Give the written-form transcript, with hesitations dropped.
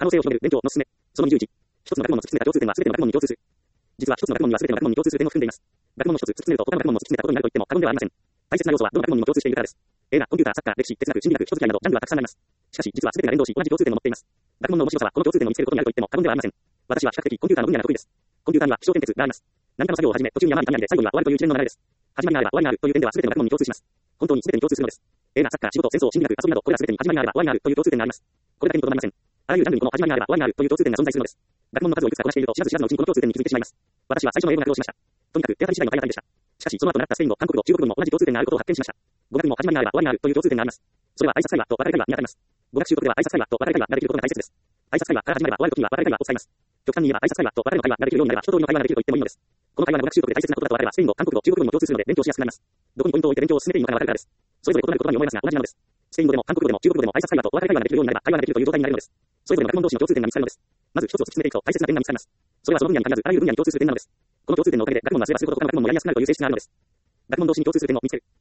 能性を広げる勉強の勧め。その21。一つの学問の突き詰めた共通点は全ての学問に共通する。実は一つの学問には全ての学問に共通する点を含んでいます。学問の一つ突き詰めると他の学問も突き詰めたことになると言っても過言ではありません。大切な要素はどの学問にも共通しているからです。映画、コンピューター、サッカー、歴史、哲学、心理学、人付き合いなどジャンルはたくさんあります。しかし実は全てが連動し同じ共通点を持っています。学問の面白さはこの共通点を見つけることにあると言っても過言ではありません。私は比較的コンピューターの分野が得意です。コンピューターには起承転結があります。何かの作業を始め、途中に山に谷で最後には終わるという一連の流れです。始まりがあれば終わりがあるという点では全ての学問に共通します。本当に全てに共通するのです。映画、サッカー、仕事、戦争、心理学、遊びなどこれら全てに始まりがあれば終わりがあるという共通点があります。これだけにとどまりません。あらゆるジャンルにこの始まりがあれば終わりがあるという共通点が存在するのです。学問の数をいくつかこなしていると知らず知らずのうちにこの共通点に気づいてしまいます。私は最初の英語学をしました。とにかく手当たり次第の体当たりでした。しかしその後習ったスペイン語、韓国語、中国語にも同じ共通点があることを発見しました。語学にも始まりがあれば終わりがあるという共通点があります。それは挨拶会話と別れ会話にあたります。語学習得では挨拶会話と別れ会話ができることが大切です。挨拶会話から始まれば終わるときには別れ会話を使います。極端に言えば挨拶会話と別れの会話ができるようになれば一通りの会話ができると言ってもいいのです。この会話が語学習得で大切なことだと分かればスペイン語、韓国語、中国語にも共通するので勉強しやすくなります。どこにポイントを置いて勉強を進めていいのかが分かるからです。それぞれ異なる言葉に思えますが同じなのです。スペイン語でも韓国語でも中国語でも挨拶会話と別れ会話ができるようになれば会話ができるという状態になれるのです。それぞれの学問同士の共通点が見つかるのです。まず一つを突き詰めていくと大切な点が見つかります。それはその分野に限らずあらゆる分野に共通する点なのです。この共通点のおかげで学問の忘れはすること他の学問もやりやすくなるという性質があるのです。学問同士に共通する点を見つける。